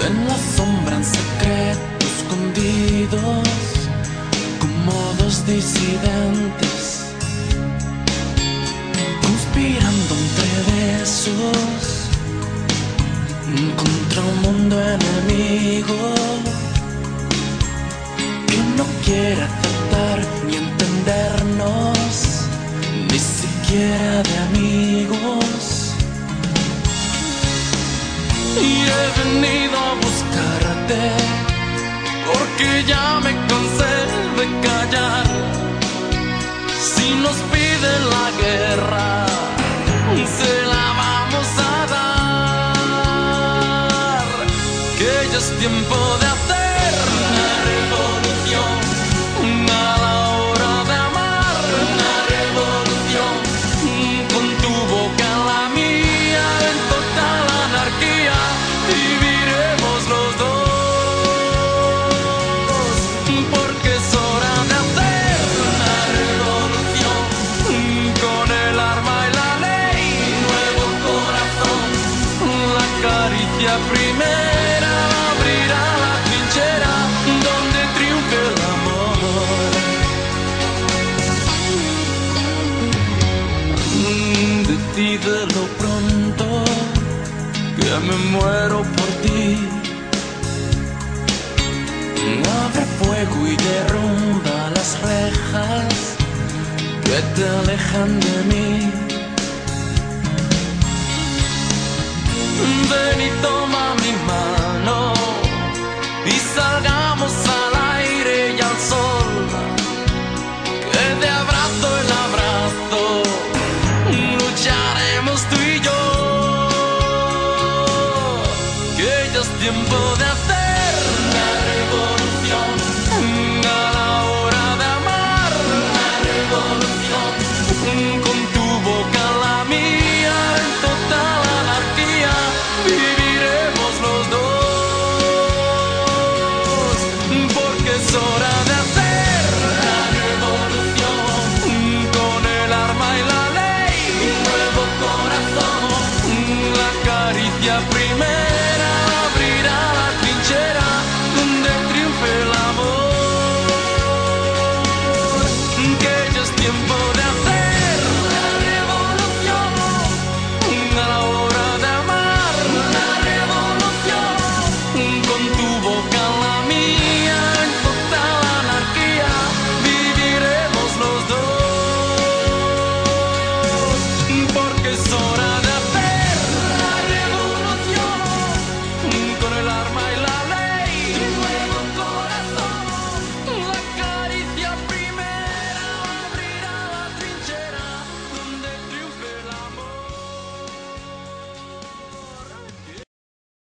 En la sombra, en secreto, escondidos, como dos disidentes, conspirando entre besos contra un mundo enemigo que no quiere aceptar ni entendernos, ni siquiera de amigos. Y he venido a buscarte porque ya me cansé de callar. Si nos piden la guerra, se la vamos a dar. Que ya es tiempo de hacer una revolución, a la hora de amar, una revolución, con tu boca en la mía, en total anarquía, viviremos los dos, porque es hora de hacer una revolución, con el arma y la ley, nuevo corazón, la caricia primera abrirá la trinchera donde triunfe el amor. Decídelo pronto, que me muero por ti. Abre fuego y derrumba las rejas que te alejan de mí. Ven y toma mi mano y salgamos al aire y al sol, que de abrazo en abrazo lucharemos tú y yo, que ya es tiempo de hacer una revolución, a la hora de amar, una revolución, con tu boca en la mía, en total anarquía, viviremos los dos, porque es hora de hacer una revolución, con el arma y la ley, un nuevo corazón, la caricia primera